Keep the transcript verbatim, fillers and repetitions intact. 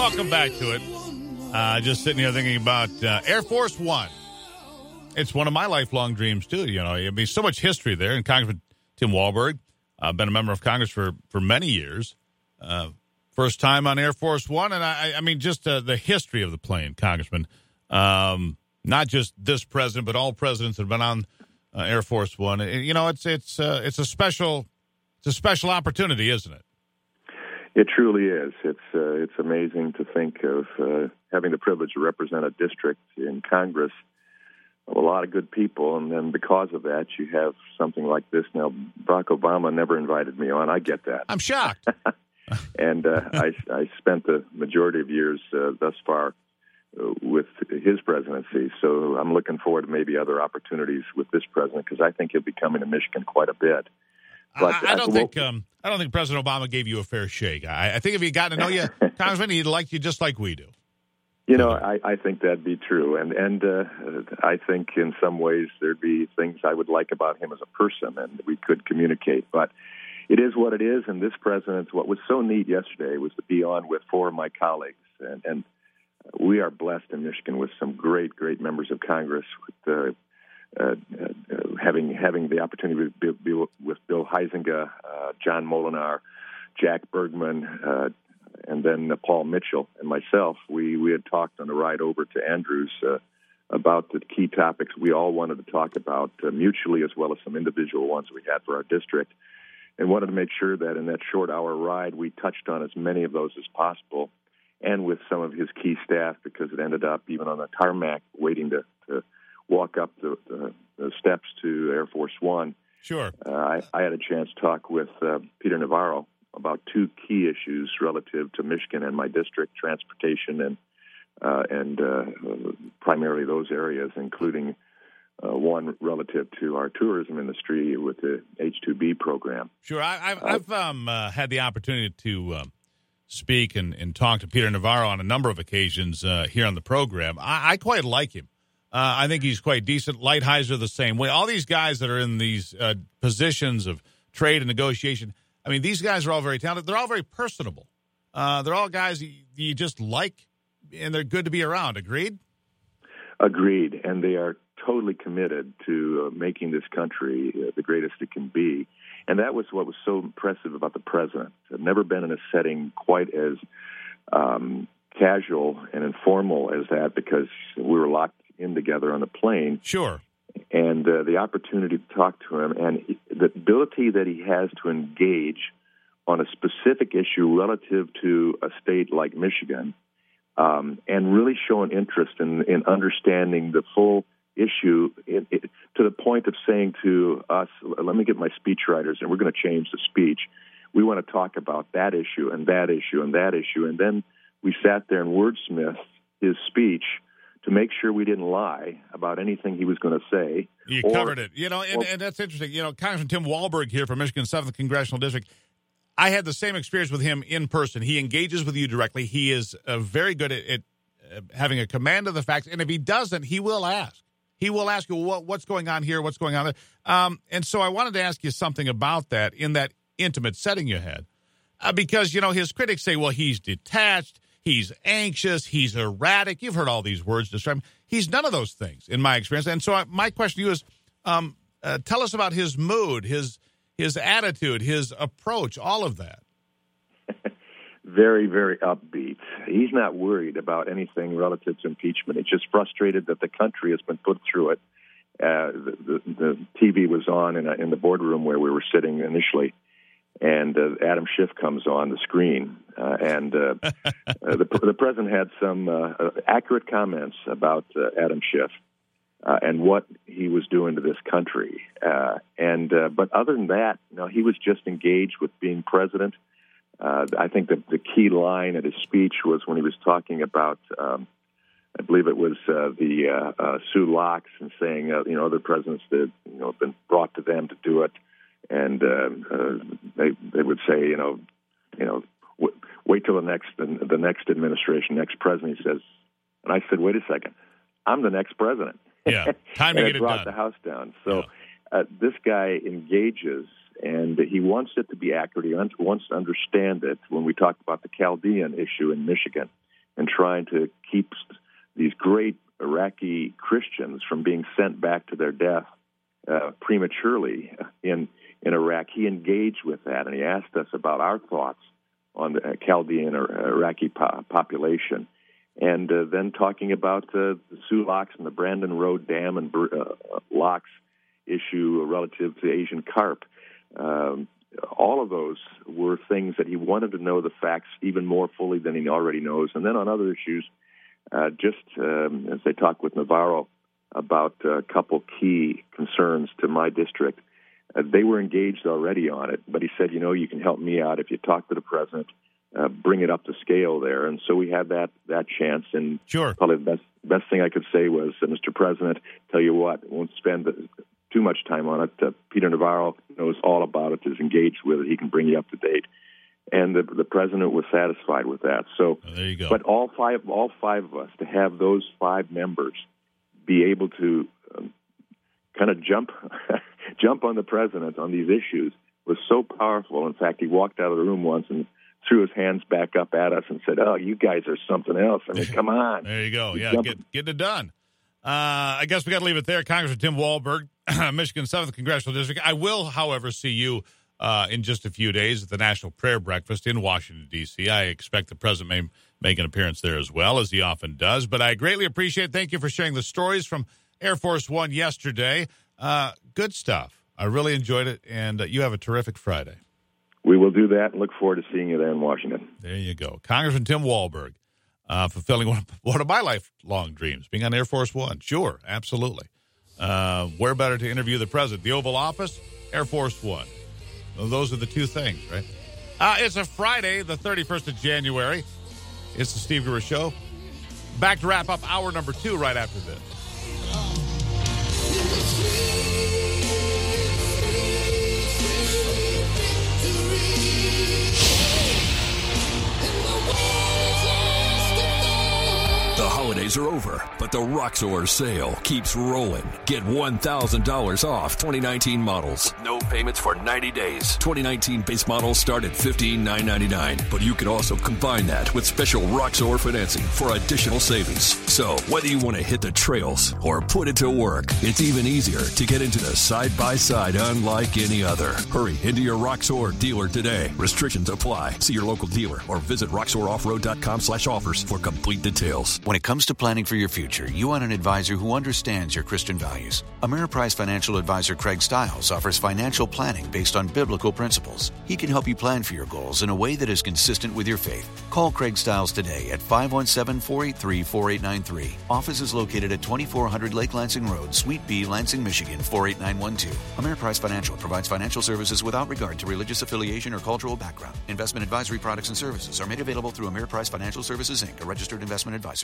welcome back to it. Uh, just sitting here thinking about uh, Air Force One. It's one of my lifelong dreams, too. You know, I mean, so much history there. And Congressman Tim Walberg, I've uh, been a member of Congress for, for many years. Uh, first time on Air Force One. And, I, I mean, just uh, the history of the plane, Congressman. Um, not just this president, but all presidents that have been on uh, Air Force One. And, you know, it's it's uh, it's a special it's a special opportunity, isn't it? It truly is. It's uh, it's amazing to think of uh, having the privilege to represent a district in Congress of a lot of good people, and then because of that, you have something like this. Now, Barack Obama never invited me on. I get that. I'm shocked. and uh, I, I spent the majority of years uh, thus far uh, with his presidency, so I'm looking forward to maybe other opportunities with this president because I think he'll be coming to Michigan quite a bit. But I, I don't uh, think um, I don't think President Obama gave you a fair shake. I, I think if he got to know you, Congressman, he'd like you just like we do. You know, I, I think that'd be true, and and uh, I think in some ways there'd be things I would like about him as a person, and we could communicate. But it is what it is, and this president, what was so neat yesterday was to be on with four of my colleagues, and, and we are blessed in Michigan with some great, great members of Congress. With uh, uh, uh, having having the opportunity to be, be with Bill Huizenga, uh, John Molinar, Jack Bergman. Uh, And then uh, Paul Mitchell and myself, we, we had talked on the ride over to Andrews uh, about the key topics we all wanted to talk about uh, mutually as well as some individual ones we had for our district, and wanted to make sure that in that short hour ride we touched on as many of those as possible, and with some of his key staff because it ended up even on the tarmac waiting to, to walk up the, the, the steps to Air Force One. Sure. Uh, I, I had a chance to talk with uh, Peter Navarro about two key issues relative to Michigan and my district, transportation and uh, and uh, primarily those areas, including uh, one relative to our tourism industry with the H two B program. Sure. I, I've, uh, I've um, uh, had the opportunity to um, speak and, and talk to Peter Navarro on a number of occasions uh, here on the program. I, I quite like him. Uh, I think he's quite decent. Lighthizer the same way. All these guys that are in these uh, positions of trade and negotiation, I mean, these guys are all very talented. They're all very personable. Uh, they're all guys you, you just like, and they're good to be around. Agreed? Agreed. And they are totally committed to uh, making this country uh, the greatest it can be. And that was what was so impressive about the president. I've never been in a setting quite as um, casual and informal as that because we were locked in together on the plane. Sure. And uh, the opportunity to talk to him and the ability that he has to engage on a specific issue relative to a state like Michigan um, and really show an interest in, in understanding the full issue it, it, to the point of saying to us, let me get my speechwriters and we're going to change the speech. We want to talk about that issue and that issue and that issue. And then we sat there and wordsmithed his speech to make sure we didn't lie about anything he was going to say. You or, covered it. You know, and, or, and that's interesting. You know, Congressman Tim Walberg here from Michigan's seventh Congressional District, I had the same experience with him in person. He engages with you directly. He is uh, very good at, at uh, having a command of the facts, and if he doesn't, he will ask. He will ask you, what, what's going on here, what's going on there? Um, and so I wanted to ask you something about that in that intimate setting you had. Uh, because, you know, his critics say, well, he's detached, he's anxious, he's erratic. You've heard all these words described. He's none of those things, in my experience. And so I, my question to you is, um, uh, tell us about his mood, his his attitude, his approach, all of that. Very, very upbeat. He's not worried about anything relative to impeachment. He's just frustrated that the country has been put through it. Uh, the, the, the T V was on in, a, in the boardroom where we were sitting initially, and uh, Adam Schiff comes on the screen. Uh, and uh, uh, the, the president had some uh, uh, accurate comments about uh, Adam Schiff uh, and what he was doing to this country. Uh, and uh, But other than that, you know, he was just engaged with being president. Uh, I think that the key line at his speech was when he was talking about, um, I believe it was uh, the uh, uh, Sue Locks, and saying, uh, you know, other presidents that, you know, have been brought to them to do it. And uh, uh, they they would say, you know, you know, w- wait till the next the, the next administration, next president. He says, and I said, wait a second, I'm the next president. Yeah, time to and get it it brought done. the house down. So yeah. uh, this guy engages, and he wants it to be accurate. He wants to understand it. When we talked about the Chaldean issue in Michigan, and trying to keep these great Iraqi Christians from being sent back to their death uh, prematurely in in Iraq. He engaged with that, and he asked us about our thoughts on the Chaldean or Iraqi po- population. And uh, then talking about uh, the Sioux Locks and the Brandon Road Dam and uh, locks issue relative to Asian carp. Um, all of those were things that he wanted to know the facts even more fully than he already knows. And then on other issues, uh, just um, as they talked with Navarro about a couple key concerns to my district, uh, they were engaged already on it. But he said, you know, you can help me out if you talk to the president. Uh, bring it up to scale there, and so we had that that chance. And sure, probably the best best thing I could say was, uh, Mister President, tell you what, won't spend too much time on it. Uh, Peter Navarro knows all about it, is engaged with it. He can bring you up to date, and the the president was satisfied with that. So oh, there you go. But all five all five of us, to have those five members be able to um, kind of jump jump on the president on these issues was so powerful. In fact, he walked out of the room once and threw his hands back up at us and said, oh, you guys are something else. I mean, come on. There you go. Yeah, get, getting it done. Uh, I guess we got to leave it there. Congressman Tim Walberg, Michigan seventh Congressional District. I will, however, see you uh, in just a few days at the National Prayer Breakfast in Washington, D C I expect the president may make an appearance there as well, as he often does. But I greatly appreciate it. Thank you for sharing the stories from Air Force One yesterday. Uh, good stuff. I really enjoyed it, and uh, you have a terrific Friday. We will do that and look forward to seeing you there in Washington. There you go. Congressman Tim Walberg, uh, fulfilling one of, one of my lifelong dreams, being on Air Force One. Sure, absolutely. Uh, where better to interview the president? The Oval Office, Air Force One. Well, those are the two things, right? Uh, it's a Friday, the thirty-first of January. It's the Steve Gruber Show. Back to wrap up hour number two right after this. The holidays are over, but the Roxor sale keeps rolling. Get one thousand dollars off twenty nineteen models. No payments for ninety days. twenty nineteen base models start at fifteen thousand nine hundred ninety-nine dollars, but you can also combine that with special Roxor financing for additional savings. So whether you want to hit the trails or put it to work, it's even easier to get into the side-by-side unlike any other. Hurry into your Roxor dealer today. Restrictions apply. See your local dealer or visit roxor off road dot com slash offers for complete details. When it comes to planning for your future, you want an advisor who understands your Christian values. Ameriprise financial advisor Craig Stiles offers financial planning based on biblical principles. He can help you plan for your goals in a way that is consistent with your faith. Call Craig Stiles today at five one seven, four eight three, four eight nine three. Office is located at twenty-four hundred Lake Lansing Road, Suite B, Lansing, Michigan, four eight nine one two. Ameriprise Financial provides financial services without regard to religious affiliation or cultural background. Investment advisory products and services are made available through Ameriprise Financial Services, Incorporated, a registered investment advisor.